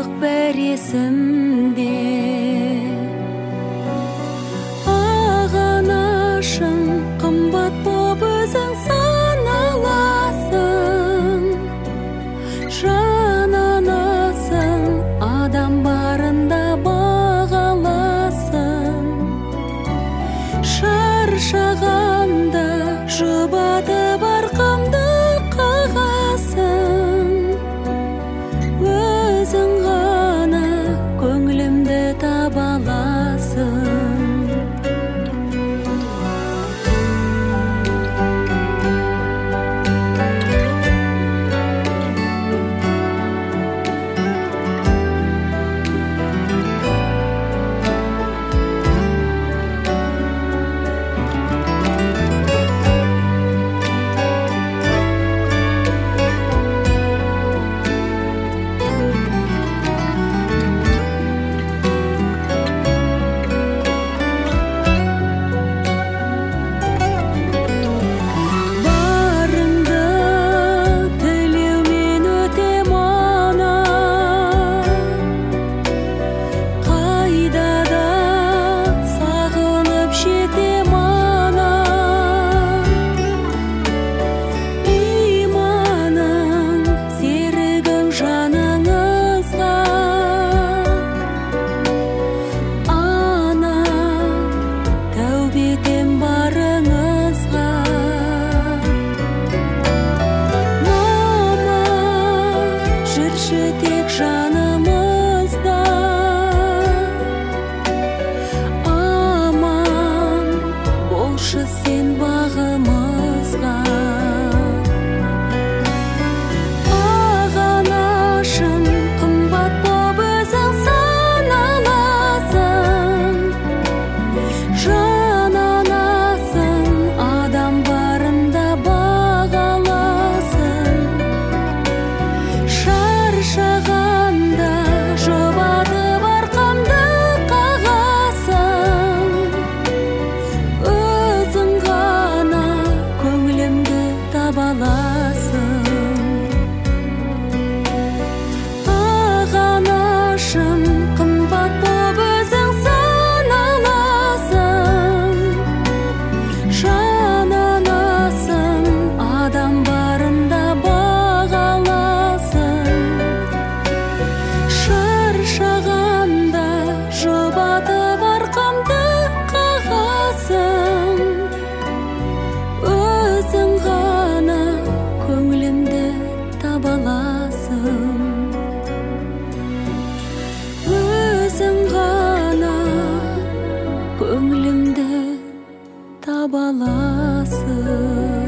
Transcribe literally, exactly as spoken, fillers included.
бақыттық бір есімде. Ағанашым қымбат боп өзің саналасың, жананасың, адам барында бағаласың. Шаршағанда жұбатып арқамды қағасың, өзің ғана көңілімді таба аласың. Тек жанымызда аман болшы сен бағымызға. Ағанашым қымбат боп өзің саналасың, жананасың, адам барында бағаласың. Шаршағанда жұбатып арқамды қағасың, өзің ғана көңілімді таба аласың. Ағанашым қымбат боп өзің саналасың, жананасың, адам барында бағаласың. Шаршағанда жұбатып арқамды қағасың, өзің ғана көңілімді таба аласың. Өзің ғана көңілімді таба аласың.